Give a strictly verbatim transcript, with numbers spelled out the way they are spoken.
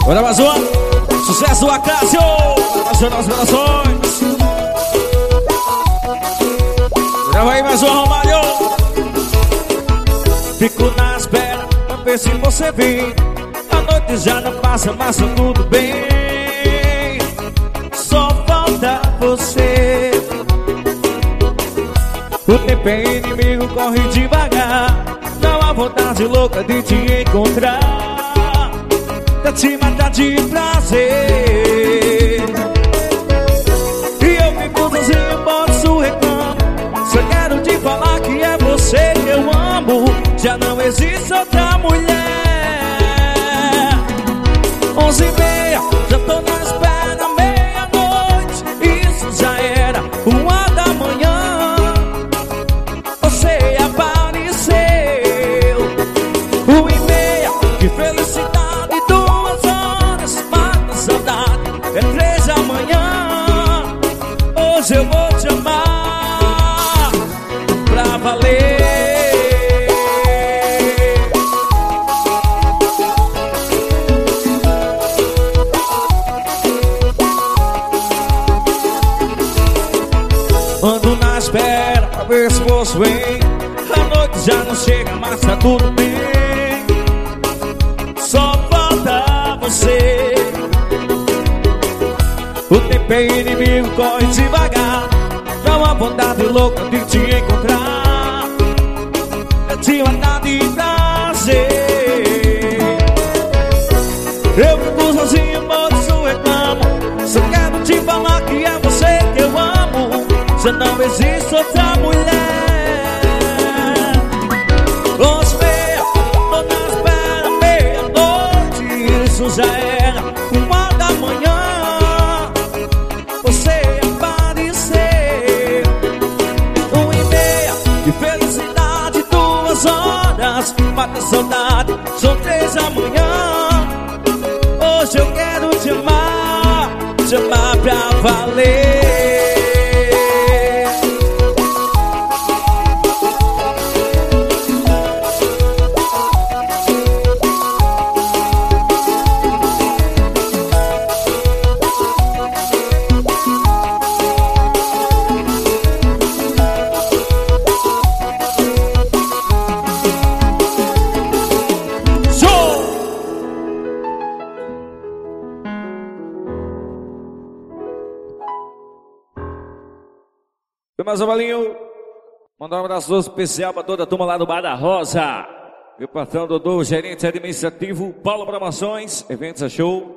Bora mais uma. Sucesso do Acácio. Bora nas relações. Grava aí mais uma, Romário. Fico na espera pra ver se você vem. A noite já não passa, mas tá tudo bem. Só falta você. O tempo é inimigo, corre devagar. Dá uma vontade louca de te encontrar, pra te matar de prazer. E eu fico sozinho, posso reclamar. Só quero te falar que é você que eu amo. Já não existe outra mulher. Onze e meia, já tô na espera, meia-noite. Isso já era uma da manhã. Você apareceu. Uma e meia, que felicidade. Duas horas, mata a saudade. É três da manhã. Hoje eu vou te amar pra valer. Ando na espera pra ver se você vem. A noite já não chega, mas tá tudo bem. Só falta você. O tempo é inimigo, corre devagar. Dá uma vontade louca de te encontrar, pra te matar de prazer. Eu fico sozinho, moço, reclamo. Só quero te falar que é você que eu amo. Já não existe outra mulher. Onze e meia, tô na espera, meia-noite. Isso já era uma da manhã. Você apareceu. Uma e meia, que felicidade. Duas horas, mata a saudade. São três da manhã. Hoje eu quero te amar, te amar pra valer. Mais um balinho. Mandar um abraço especial para toda a turma lá do Bar da Rosa. Meu patrão Dodô, gerente administrativo, Paulo Promoções, Eventos a Show.